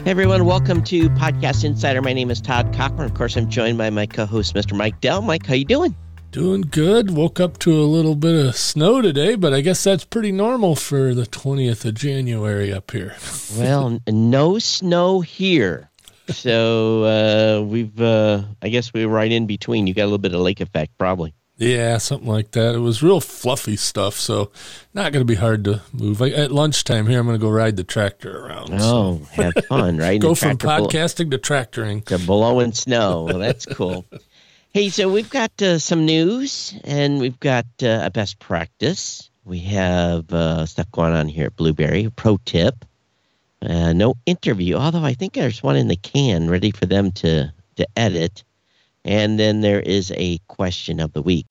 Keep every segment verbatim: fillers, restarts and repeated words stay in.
Hey everyone, welcome to Podcast Insider. My name is Todd Cochran. Of course, I'm joined by my co-host, Mister Mike Dell. Mike, how you doing? Doing good. Woke up to a little bit of snow today, but I guess that's pretty normal for the twentieth of January up here. Well, no snow here. So uh, we've, uh, I guess we were right in between. You got a little bit of lake effect, probably. Yeah, something like that. It was real fluffy stuff, so not going to be hard to move. I, at lunchtime here, I'm going to go ride the tractor around. Oh, so. Have fun, right? Go from podcasting blow- to tractoring. To blowing snow. Well, that's cool. Hey, so we've got uh, some news, and we've got uh, a best practice. We have uh, stuff going on here at Blueberry. Pro tip. Uh, no interview, although I think there's one in the can ready for them to, to edit. And then there is a question of the week.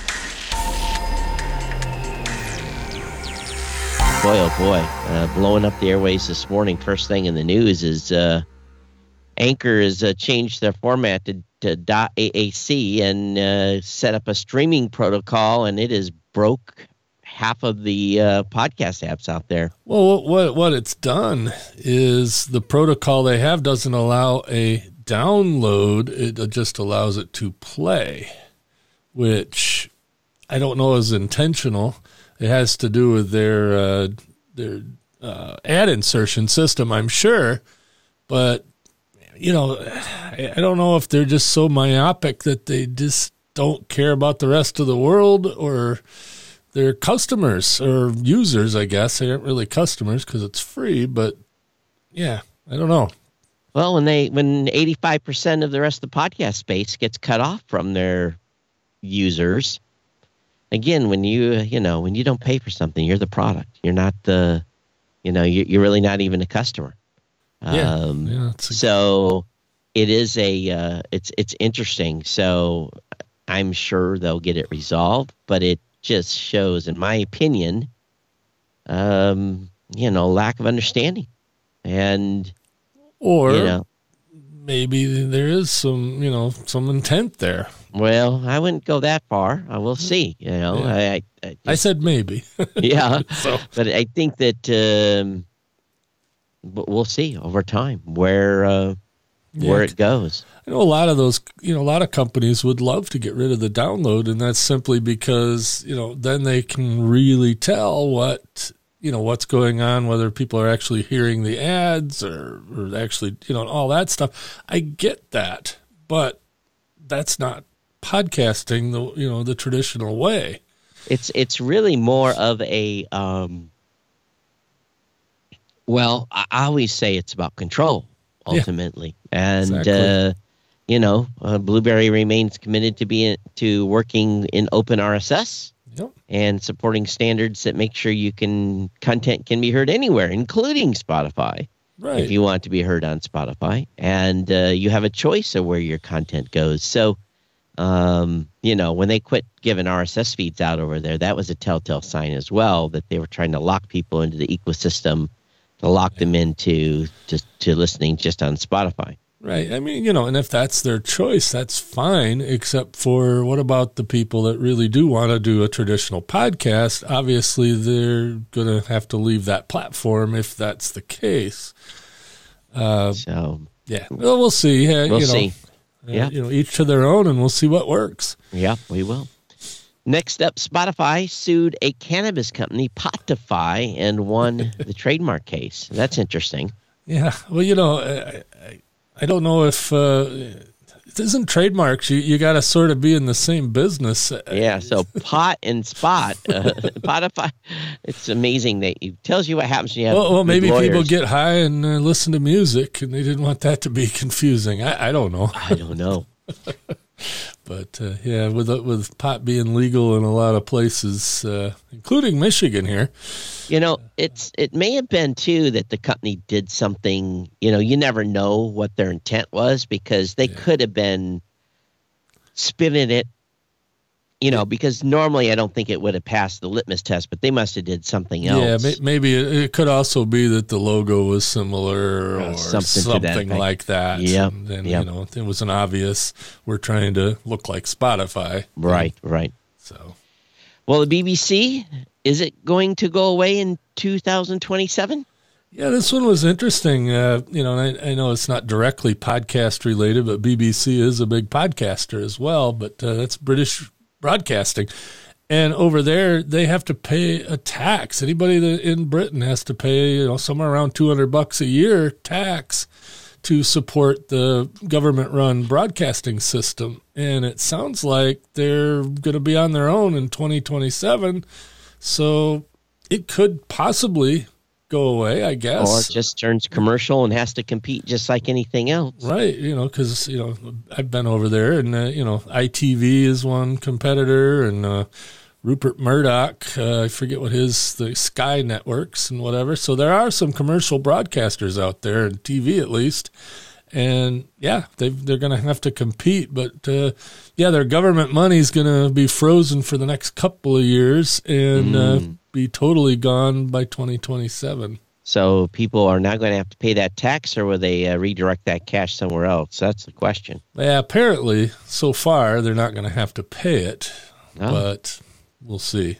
Boy, oh boy, uh, blowing up the airways this morning. First thing in the news is uh, Anchor has uh, changed their format to, to .aac and uh, set up a streaming protocol, and it has broke half of the uh, podcast apps out there. Well, what what it's done is the protocol they have doesn't allow a download. It just allows it to play, which I don't know is intentional. It has to do with their uh, their uh, ad insertion system, I'm sure. But, you know, I don't know if they're just so myopic that they just don't care about the rest of the world, or their customers or users, I guess. They aren't really customers because it's free, but yeah, I don't know. Well, when they when eighty-five percent of the rest of the podcast space gets cut off from their users, again, when you you know when you don't pay for something, you're the product. You're not the, you know, you're, you're really not even a customer. Yeah. Um, yeah a- so it is a uh, it's it's interesting. So I'm sure they'll get it resolved, but it just shows, in my opinion, um, you know, lack of understanding. And Or you know, maybe there is some, you know, some intent there. well, I wouldn't go that far. I will see. You know, Yeah. I, I, I, just, I said maybe. yeah, So. but I think that um, but we'll see over time where uh, where Yeah. it goes. I know a lot of those, you know, a lot of companies would love to get rid of the download, and that's simply because, you know, then they can really tell what, you know, what's going on, whether people are actually hearing the ads or, or actually, you know, all that stuff. I get that, but that's not podcasting the, you know, the traditional way. It's it's really more of a um, well, I I always say it's about control ultimately, yeah, and exactly. uh, you know, uh, Blueberry remains committed to being to working in open R S S. Yep. And supporting standards that make sure you can content can be heard anywhere, including Spotify, Right. if you want to be heard on Spotify. And uh, you have a choice of where your content goes. So, um, you know, when they quit giving R S S feeds out over there, that was a telltale sign as well that they were trying to lock people into the ecosystem, to lock them into to, to listening just on Spotify. Right. I mean, you know, and if that's their choice, that's fine, except for what about the people that really do want to do a traditional podcast? Obviously, they're going to have to leave that platform if that's the case. Uh, So, yeah. Well, we'll see. Uh, we'll you know, see. Uh, Yeah. You know, each to their own, and we'll see what works. Yeah, we will. Next up, Spotify sued a cannabis company, Potify, and won the trademark case. That's interesting. Yeah. Well, you know, I, I, I don't know if uh, it isn't trademarks. You you got to sort of be in the same business. Yeah, so pot and spot, uh, Potify. It's amazing that it tells you what happens when you have Well, well maybe lawyers. people get high and uh, listen to music, and they didn't want that to be confusing. I, I don't know. I don't know. But, uh, yeah, with uh, with pot being legal in a lot of places, uh, including Michigan here. You know, it's it may have been, too, that the company did something, you know, you never know what their intent was, because they Yeah. could have been spinning it, you know, because normally I don't think it would have passed the litmus test, but they must have did something else. Yeah, may, maybe it, it could also be that the logo was similar Uh, or something something, to that effect. like that. Yep, And, and yep. you know, it was an obvious, we're trying to look like Spotify. Right, right. So, Well, the B B C, is it going to go away in two thousand twenty-seven? Yeah, this one was interesting. Uh, you know, I, I know it's not directly podcast related, but B B C is a big podcaster as well. But uh, that's British broadcasting. And over there, they have to pay a tax. Anybody that in Britain has to pay, you know, somewhere around two hundred bucks a year tax to support the government-run broadcasting system. And it sounds like they're going to be on their own in twenty twenty-seven. So it could possibly go away, I guess. Or it just turns commercial and has to compete just like anything else. Right. You know, because, you know, I've been over there and, uh, you know, I T V is one competitor and uh, Rupert Murdoch, uh, I forget what his, the Sky Networks and whatever. So there are some commercial broadcasters out there, and T V at least. And, yeah, they they're going to have to compete. But, uh, yeah, their government money is going to be frozen for the next couple of years and mm. uh, be totally gone by twenty twenty-seven. So people are now going to have to pay that tax, or will they uh, redirect that cash somewhere else? That's the question. Yeah, apparently, so far, they're not going to have to pay it. Oh. But we'll see.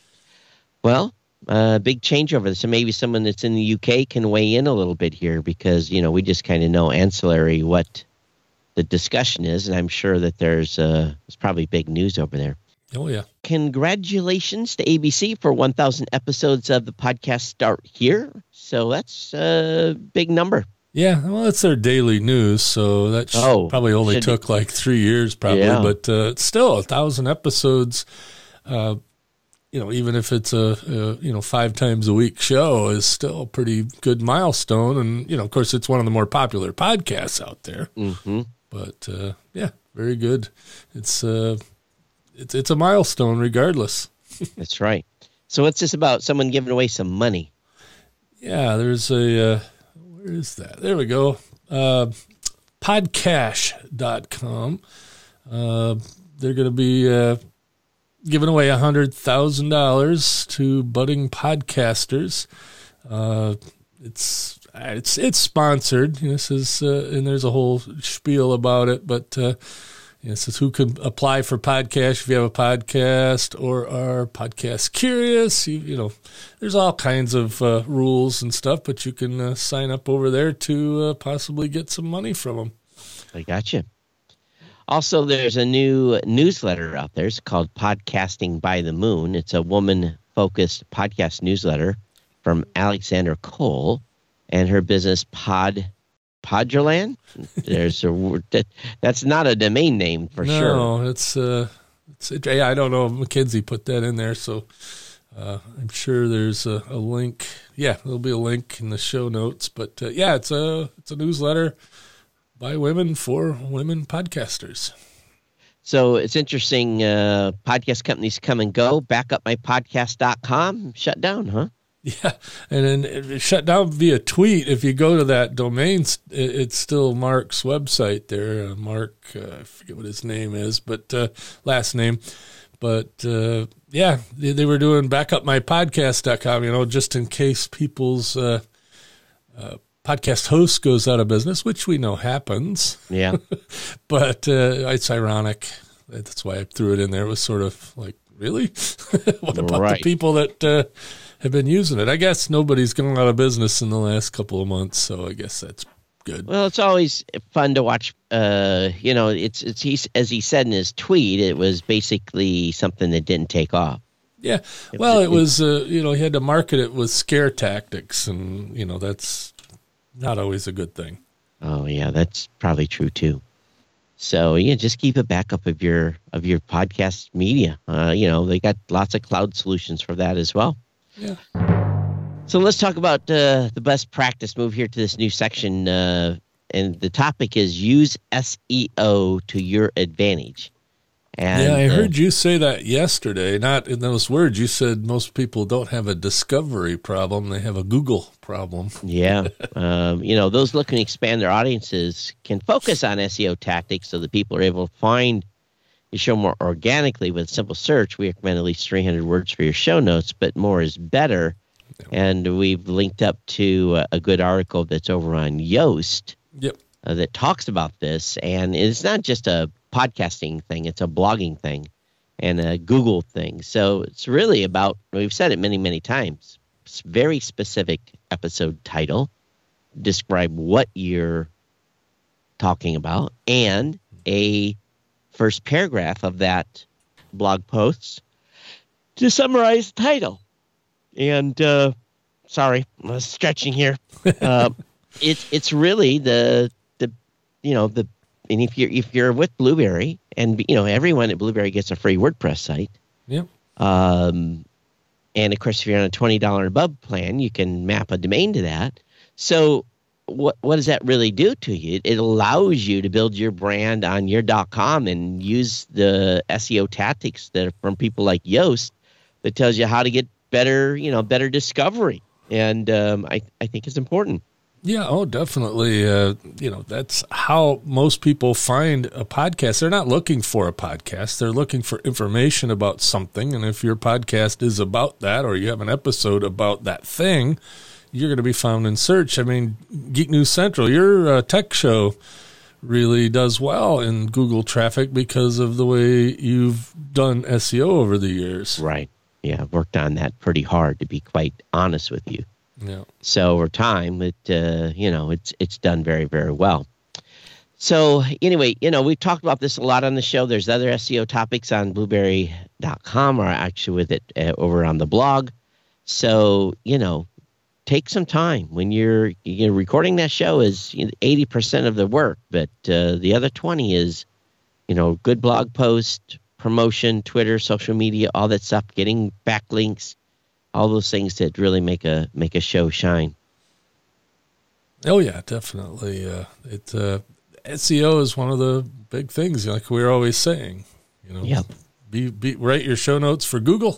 Well, uh, big changeover. So maybe someone that's in the U K can weigh in a little bit here, because, you know, we just kind of know ancillary what the discussion is, and I'm sure that there's, uh, there's probably big news over there. Oh, yeah. Congratulations to A B C for one thousand episodes of the podcast Start Here. So that's a big number. Yeah, well, it's their daily news, so that sh- oh, probably only took like three years probably, yeah. But uh, still, a thousand episodes, uh, you know, even if it's a, a, you know, five times a week show is still a pretty good milestone. And, you know, of course, it's one of the more popular podcasts out there. Mm-hmm. But, uh, yeah, very good. It's, uh, it's, it's a milestone regardless. That's right. So what's this about? Someone giving away some money? Yeah, there's a... Uh, Where is that? There we go. Uh, podcash dot com. Uh, they're going to be uh, giving away one hundred thousand dollars to budding podcasters. Uh, it's it's it's sponsored. This is uh, and there's a whole spiel about it, but uh, it says who can apply for Podcash if you have a podcast or are podcast curious. You, you know, there's all kinds of uh, rules and stuff, but you can uh, sign up over there to uh, possibly get some money from them. I got you. Also, there's a new newsletter out there. It's called Podcasting by the Moon. It's a woman-focused podcast newsletter from Alexandra Cole and her business Pod. Podgerland? There's a word that that's not a domain name for no, sure. No, it's uh, it's it, yeah, I don't know if McKinsey put that in there, so uh, I'm sure there's a, a link. Yeah, there'll be a link in the show notes. But uh, yeah, it's a it's a newsletter by women for women podcasters. So it's interesting. Uh, podcast companies come and go. back up my podcast dot com shut down, huh? Yeah, and then it shut down via tweet. If you go to that domain, it's still Mark's website there. Uh, Mark, uh, I forget what his name is, but uh, last name. But uh, yeah, they, they were doing back up my podcast dot com, you know, just in case people's uh, uh, podcast host goes out of business, which we know happens. Yeah. But uh, it's ironic. That's why I threw it in there. It was sort of like, really? What about right. the people that... Uh, have been using it. I guess nobody's gone out of business in the last couple of months, so I guess that's good. Well, it's always fun to watch. Uh, you know, it's it's he, as he said in his tweet, it was basically something that didn't take off. Yeah, well, it was uh, you know, he had to market it with scare tactics, and you know that's not always a good thing. Oh yeah, that's probably true too. So yeah, just keep a backup of your of your podcast media. Uh, you know, they got lots of cloud solutions for that as well. Yeah. So let's talk about uh, the best practice. Move here to this new section, uh, and the topic is use S E O to your advantage. And, yeah, I uh, heard you say that yesterday. Not in those words. You said most people don't have a discovery problem; they have a Google problem. Yeah, um, you know, those looking to expand their audiences can focus on S E O tactics so that people are able to find your show more organically with a simple search. We recommend at least three hundred words for your show notes, but more is better. Yep. And we've linked up to uh, a good article that's over on Yoast yep. uh, that talks about this. And it's not just a podcasting thing. It's a blogging thing and a Google thing. So it's really about, we've said it many, many times, it's very specific episode title, describe what you're talking about, and a first paragraph of that blog post to summarize the title. And uh, sorry, I'm stretching here. uh, it's it's really the the you know the and if you're if you're with Blueberry, and you know everyone at Blueberry gets a free WordPress site. Yep. Um, and of course, if you're on a twenty dollars above plan, you can map a domain to that. So what what does that really do to you? It, it allows you to build your brand on your .com and use the S E O tactics that are from people like Yoast that tells you how to get better, you know, better discovery. And um, I, I think it's important. Yeah, oh, definitely. Uh, you know, that's how most people find a podcast. They're not looking for a podcast. They're looking for information about something. And if your podcast is about that, or you have an episode about that thing, you're going to be found in search. I mean, Geek News Central, your uh, tech show really does well in Google traffic because of the way you've done S E O over the years. Right. Yeah, I've worked on that pretty hard, to be quite honest with you. Yeah. So over time, it uh, you know it's it's done very, very well. So anyway, you know we've talked about this a lot on the show. There's other S E O topics on blueberry dot com, or actually with it uh, over on the blog. So you know, take some time when you're you know recording that show is eighty percent of the work, but uh, the other twenty is you know good blog post, promotion, Twitter, social media, all that stuff, getting backlinks. All those things that really make a make a show shine. Oh yeah, definitely. Uh, it uh, S E O is one of the big things, like we're always saying. You know, yep. be, be write your show notes for Google.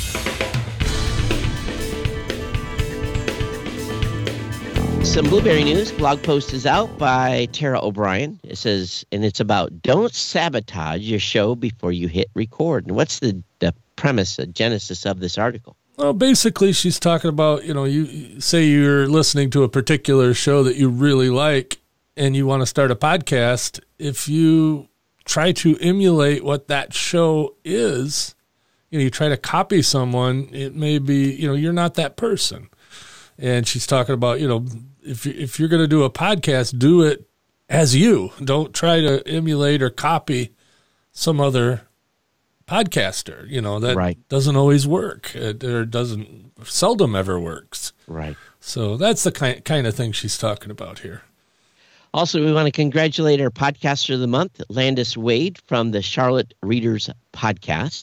Some Blueberry news. Blog post is out by Tara O'Brien. It says, and it's about don't sabotage your show before you hit record. And what's the the premise, the genesis of this article? Well, basically, she's talking about, you know, you say you're listening to a particular show that you really like and you want to start a podcast. If you try to emulate what that show is, you know, you try to copy someone, it may be, you know, you're not that person. And she's talking about, you know, if, if you're going to do a podcast, do it as you. Don't try to emulate or copy some other podcaster. You know, that right. doesn't always work. It, or doesn't, seldom ever works. Right. So that's the kind, kind of thing she's talking about here. Also, we want to congratulate our podcaster of the month, Landis Wade from the Charlotte Readers Podcast.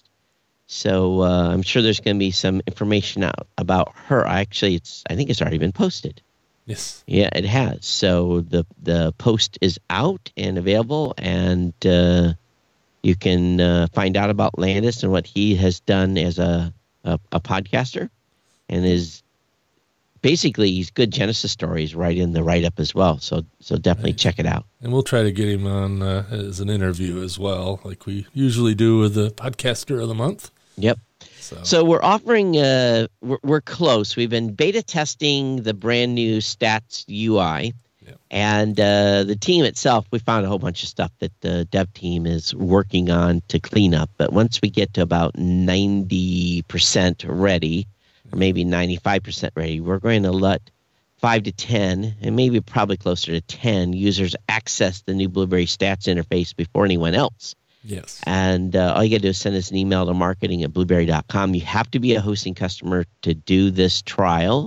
So uh, I'm sure there's going to be some information out about her. Actually, it's I think it's already been posted. Yes. Yeah, it has. So the the post is out and available, and uh, you can uh, find out about Landis and what he has done as a a, a podcaster, and is basically he's good Genesis stories right in the write up as well. So so definitely right. check it out. And we'll try to get him on uh, as an interview as well, like we usually do with the podcaster of the month. Yep. So, so we're offering, uh, we're, we're close. We've been beta testing the brand new Stats U I. Yep. And uh, the team itself, we found a whole bunch of stuff that the dev team is working on to clean up. But once we get to about ninety percent ready, or maybe ninety-five percent ready, we're going to let five to ten, and maybe probably closer to ten users access the new Blueberry Stats interface before anyone else. Yes. And uh, all you got to do is send us an email to marketing at blueberry dot com. You have to be a hosting customer to do this trial.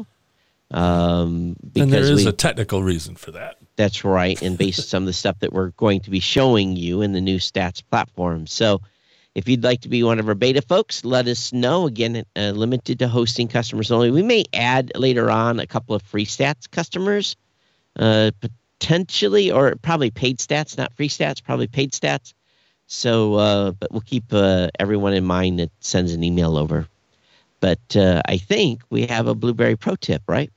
Um, because and there is we, a technical reason for that. That's right. And based on some of the stuff that we're going to be showing you in the new Stats platform. So if you'd like to be one of our beta folks, let us know. Again, uh, limited to hosting customers only. We may add later on a couple of free Stats customers, uh, potentially, or probably paid Stats, not free Stats, probably paid Stats. So, uh, but we'll keep uh, everyone in mind that sends an email over. But uh, I think we have a Blueberry Pro Tip, right?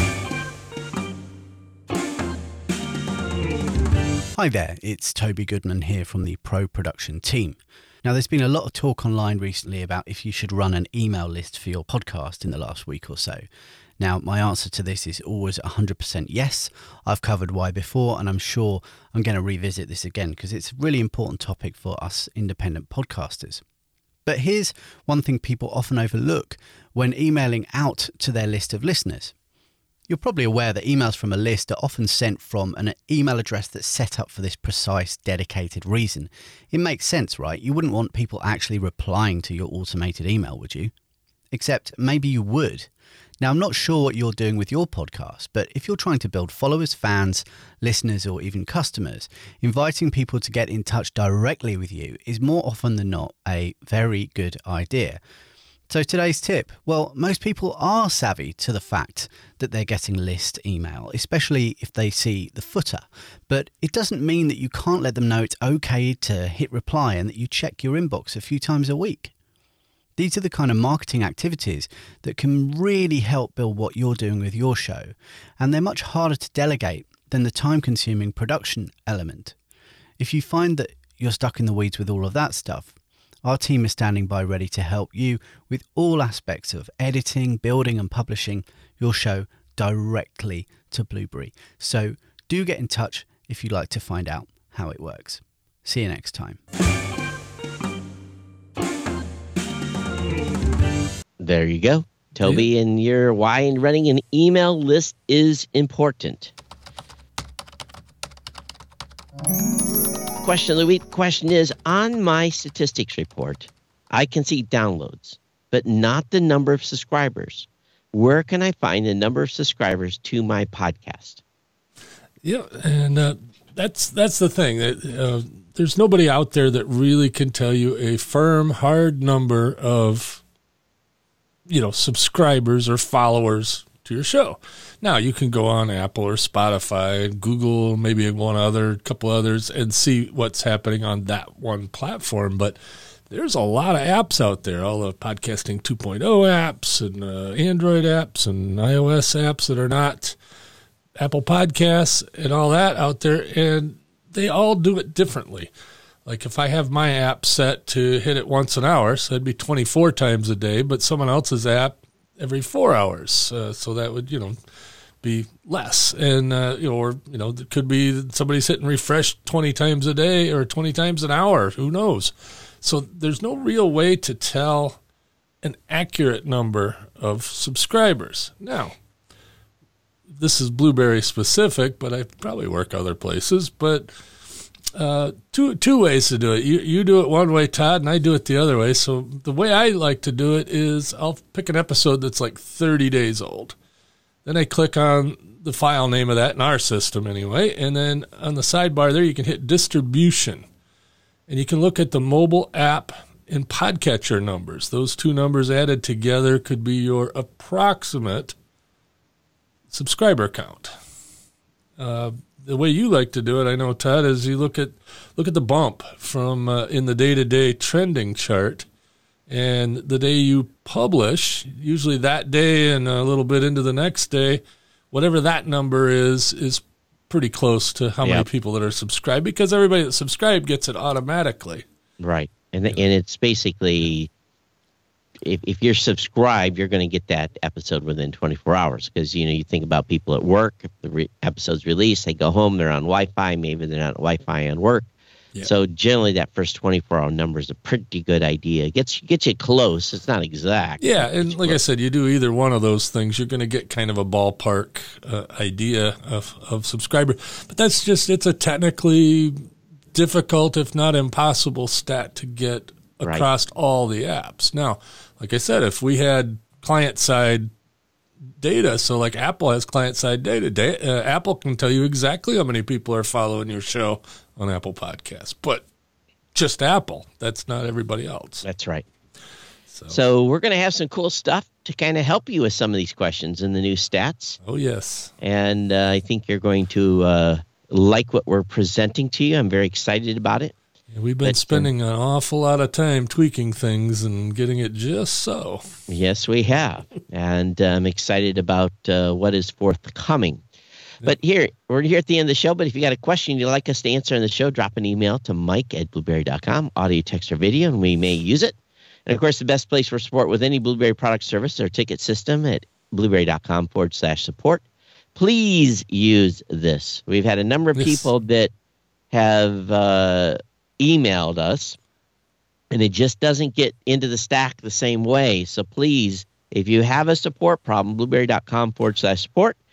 Hi there, it's Toby Goodman here from the Pro Production team. Now, there's been a lot of talk online recently about if you should run an email list for your podcast in the last week or so. Now, my answer to this is always one hundred percent yes. I've covered why before, and I'm sure I'm going to revisit this again because it's a really important topic for us independent podcasters. But here's one thing people often overlook when emailing out to their list of listeners. You're probably aware that emails from a list are often sent from an email address that's set up for this precise, dedicated reason. It makes sense, right? You wouldn't want people actually replying to your automated email, would you? Except maybe you would. Now, I'm not sure what you're doing with your podcast, but if you're trying to build followers, fans, listeners, or even customers, inviting people to get in touch directly with you is more often than not a very good idea. So today's tip, well, most people are savvy to the fact that they're getting list email, especially if they see the footer. But it doesn't mean that you can't let them know it's okay to hit reply and that you check your inbox a few times a week. These are the kind of marketing activities that can really help build what you're doing with your show. And they're much harder to delegate than the time-consuming production element. If you find that you're stuck in the weeds with all of that stuff, our team is standing by ready to help you with all aspects of editing, building and publishing your show directly to Blueberry. So do get in touch if you'd like to find out how it works. See you next time. There you go. Toby, yeah. And your why running an email list is important. Question of the week. Question is, on my statistics report, I can see downloads, but not the number of subscribers. Where can I find the number of subscribers to my podcast? Yeah, and uh, that's that's the thing. Uh, there's nobody out there that really can tell you a firm, hard number of, you know, subscribers or followers to your show. Now, you can go on Apple or Spotify, Google, maybe one other, couple others, and see what's happening on that one platform. But there's a lot of apps out there, all the Podcasting two point oh apps and uh, Android apps and iOS apps that are not Apple Podcasts and all that out there, and they all do it differently. Like if I have my app set to hit it once an hour, so that'd be twenty-four times a day, but someone else's app every four hours. Uh, so that would, you know, be less. And, uh, you know, or, you know, it could be somebody's hitting refresh twenty times a day or twenty times an hour. Who knows? So there's no real way to tell an accurate number of subscribers. Now, this is Blueberry specific, but I probably work other places, but Uh, two two ways to do it. You you do it one way, Todd, and I do it the other way. So the way I like to do it is I'll pick an episode that's like thirty days old. Then I click on the file name of that in our system anyway, and then on the sidebar there you can hit distribution. And you can look at the mobile app and podcatcher numbers. Those two numbers added together could be your approximate subscriber count. Uh The way you like to do it, I know, Todd, is you look at look at the bump from uh, in the day-to-day trending chart, and the day you publish, usually that day and a little bit into the next day, whatever that number is, is pretty close to how yep. many people that are subscribed, because everybody that's subscribed gets it automatically. Right, and the, and it's basically, if if you're subscribed, you're going to get that episode within twenty-four hours, because, you know, you think about people at work, if the re- episode's released, they go home, they're on Wi-Fi, maybe they're not Wi-Fi on work. Yeah. So generally that first twenty-four hour number is a pretty good idea. It gets, gets you close. It's not exact. Yeah, and like close. I said, you do either one of those things, you're going to get kind of a ballpark uh, idea of, of subscriber. But that's just, it's a technically difficult, if not impossible, stat to get across right. all the apps. Now, like I said, if we had client-side data, so like Apple has client-side data, da- uh, Apple can tell you exactly how many people are following your show on Apple Podcasts, but just Apple. That's not everybody else. That's right. So, so we're going to have some cool stuff to kind of help you with some of these questions in the new stats. Oh, yes. And uh, I think you're going to uh, like what we're presenting to you. I'm very excited about it. Yeah, we've been but, spending um, an awful lot of time tweaking things and getting it just so. Yes, we have. And uh, I'm excited about uh, what is forthcoming. Yep. But here, we're here at the end of the show, but if you got a question you'd like us to answer in the show, drop an email to mike at blueberry dot com, audio, text, or video, and we may use it. And, of course, the best place for support with any Blueberry product service or ticket system at blueberry.com forward slash support. Please use this. We've had a number of yes. people that have uh, emailed us, and it just doesn't get into the stack the same way. So please, if you have a support problem, blueberry.com forward slash support,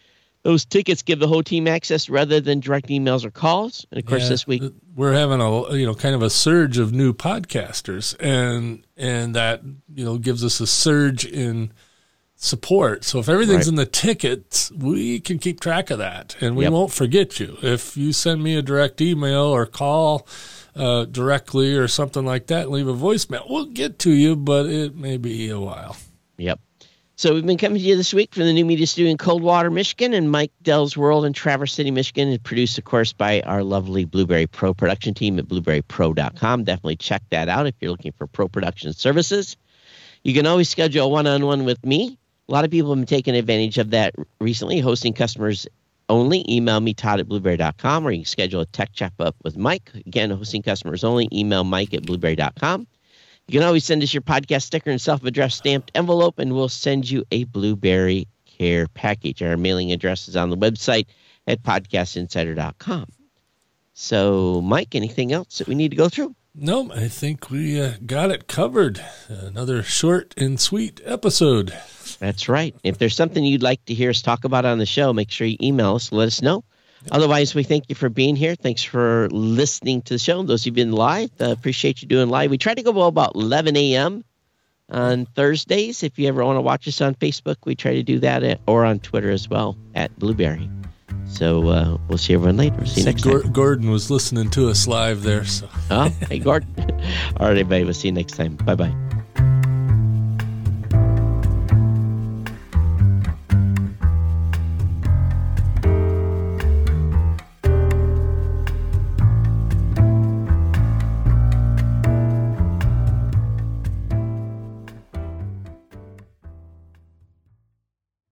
Those tickets give the whole team access rather than direct emails or calls. And of course, yeah, this week we're having a you know kind of a surge of new podcasters, and and that you know gives us a surge in support. So if everything's right in the tickets, we can keep track of that, and we yep. won't forget you. If you send me a direct email or call uh, directly or something like that, and leave a voicemail, we'll get to you, but it may be a while. Yep. So we've been coming to you this week from the New Media Studio in Coldwater, Michigan, and Mike Dell's World in Traverse City, Michigan, and produced, of course, by our lovely Blueberry Pro production team at blueberry pro dot com. Definitely check that out if you're looking for pro production services. You can always schedule a one-on-one with me. A lot of people have been taking advantage of that recently, hosting customers only. Email me, Todd at blueberry dot com, or you can schedule a tech chat up with Mike. Again, hosting customers only. Email Mike at blueberry dot com. You can always send us your podcast sticker and self-addressed stamped envelope, and we'll send you a Blueberry Care package. Our mailing address is on the website at podcast insider dot com. So, Mike, anything else that we need to go through? No, I think we uh, got it covered. Another short and sweet episode. That's right. If there's something you'd like to hear us talk about on the show, make sure you email us. Let us know. Otherwise, we thank you for being here. Thanks for listening to the show. Those who've been live, uh, appreciate you doing live. We try to go about eleven a.m. on Thursdays. If you ever want to watch us on Facebook, we try to do that, at, or on Twitter as well, at Blueberry. So uh, we'll see everyone later. See you next G- time. Gordon was listening to us live there. So. Oh, hey, Gordon. All right, everybody. We'll see you next time. Bye-bye.